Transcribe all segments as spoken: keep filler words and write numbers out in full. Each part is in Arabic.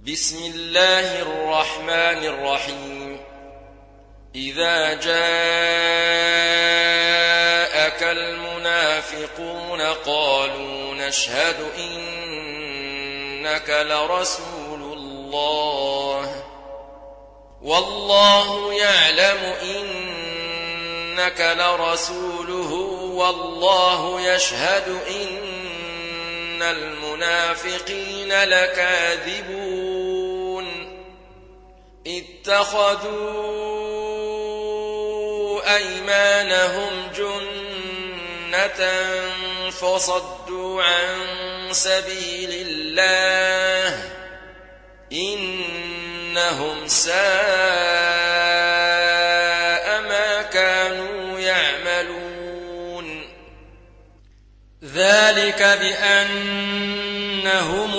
بسم الله الرحمن الرحيم إذا جاءك المنافقون قالوا نشهد إنك لرسول الله والله يعلم إنك لرسوله والله يشهد إن المنافقين لكاذبون اتخذوا أيمانهم جنة فصدوا عن سبيل الله إنهم ساء ما كانوا يعملون ذلك بأنهم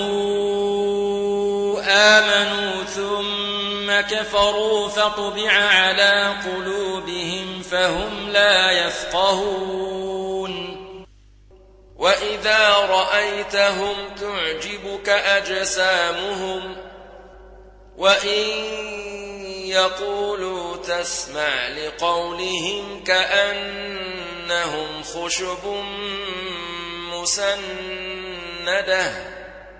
آمنوا ثم كفروا فطبع على قلوبهم فهم لا يفقهون وإذا رأيتهم تعجبك أجسامهم وإن يقولوا تسمع لقولهم كأنهم خشب مسندة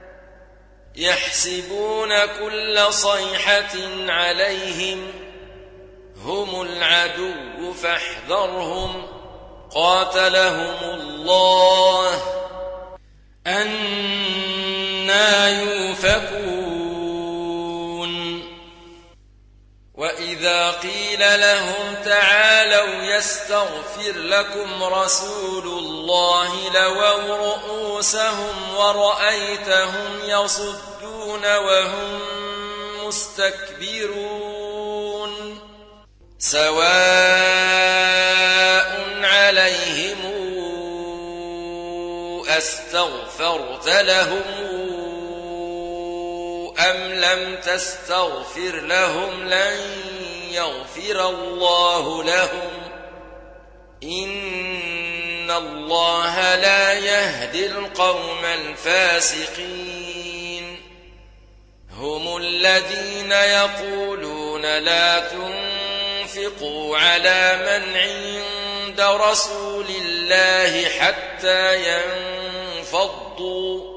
يحسبون كل صيحة عليهم هم العدو فاحذرهم قاتلهم الله أنى يؤفكون وإذا قيل لهم تعالوا يستغفر لكم رسول الله لووا رؤوسهم ورأيتهم يصدون وهم مستكبرون سواء عليهم أستغفرت لهم أم لم تستغفر لهم لن يغفر الله لهم إن الله لا يهدي القوم الفاسقين هم الذين يقولون لا تنفقوا على من عند رسول الله حتى ينفضوا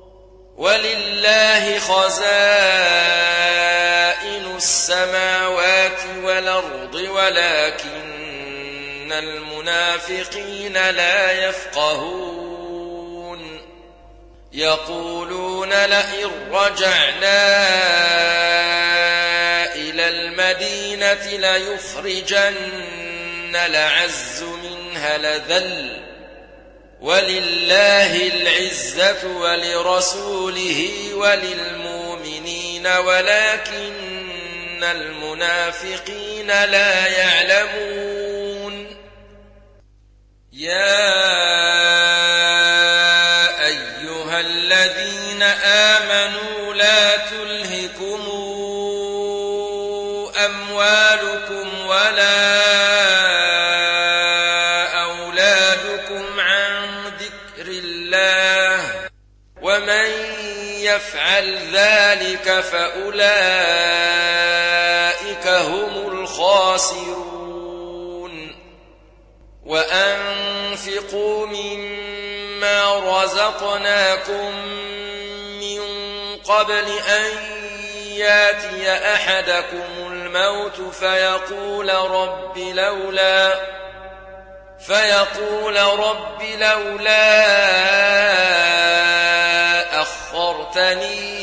ولله خزائن السماوات والأرض ولكن المنافقين لا يفقهون يقولون لئن رجعنا إلى المدينة ليخرجن الأعز منها الأذل ولله العزة ولرسوله وللمؤمنين ولكن المنافقين لا يعلمون يا أيها الذين آمنوا لا تلهكم أموالكم ولا ومن يفعل ذلك فأولئك هم الخاسرون وأنفقوا مما رزقناكم من قبل أن ياتي أحدكم الموت فيقول رب لولا فيقول رب لولا أخرتني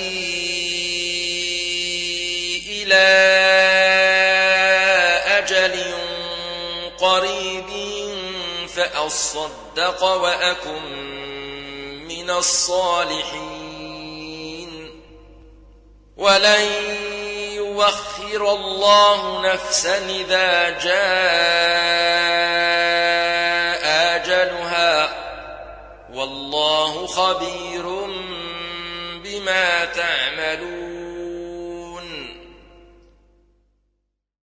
إلى أجل قريب فأصدق وأكن من الصالحين ولن يؤخر الله نفسا إذا جاء أجلها والله خبير بما تعملون